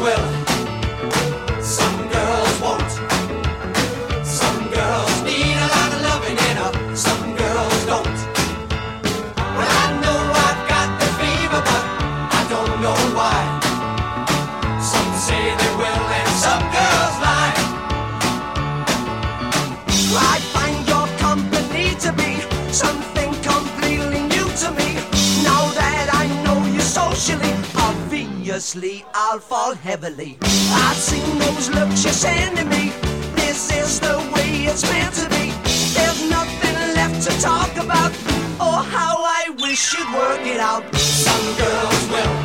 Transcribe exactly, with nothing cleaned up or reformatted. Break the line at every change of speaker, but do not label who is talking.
will, some girls won't. Some girls need a lot of loving and uh, some girls don't. Well, I know I've got the fever, but I don't know why. Some say they will and some girls lie. I find your company to be something completely new to me. Now that I know you socially, obviously I'll fall heavily. I've seen those looks you're sending me. This is the way it's meant to be. There's nothing left to talk about. Oh, how I wish you'd work it out. Some girls will,